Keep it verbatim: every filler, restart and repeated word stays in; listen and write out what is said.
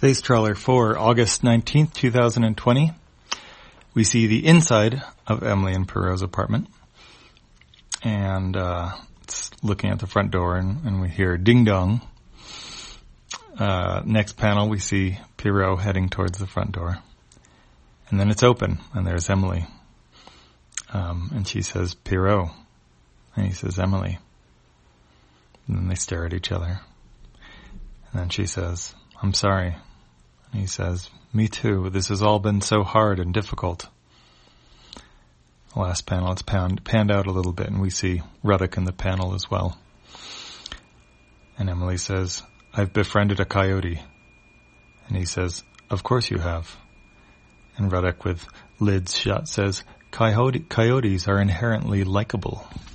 Space Trawler for August nineteenth, two thousand twenty. We see the inside of Emily and Poirot's apartment. And uh, it's looking at the front door, and, and we hear ding-dong. Uh, next panel, we see Poirot heading towards the front door. And then it's open, and there's Emily. Um, and she says, Poirot. And he says, Emily. And then they stare at each other. And then she says, I'm sorry. And he says, me too. This has all been so hard and difficult. The last panel, it's panned, panned out a little bit, and we see Ruddock in the panel as well. And Emily says, I've befriended a coyote. And he says, of course you have. And Ruddock, with lids shut, says, Coyote, coyotes are inherently likable.